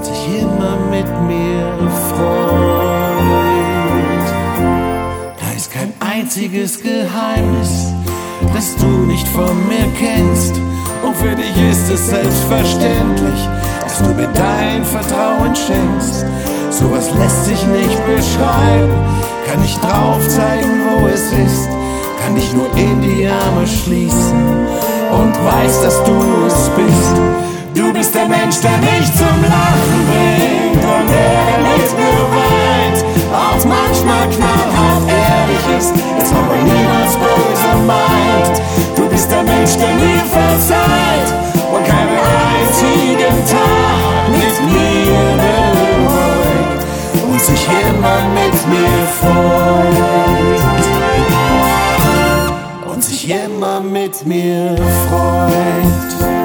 und sich immer mit mir freut. Da ist kein einziges Geheimnis, das du nicht von mir kennst. Und für dich ist es selbstverständlich, dass du mir dein Vertrauen schenkst. Sowas lässt sich nicht beschreiben, kann nicht drauf zeigen, wo es ist. Kann dich nur in die Arme schließen und weiß, dass du es bist. Du bist der Mensch, der mich zum Lachen bringt und der mit mir weint, auch manchmal knallhart ehrlich ist, jetzt aber niemals böse meint. Du bist der Mensch, der mir verzeiht und keinen einzigen Tag mit mir bereut und sich immer mit mir freut. Und sich immer mit mir freut.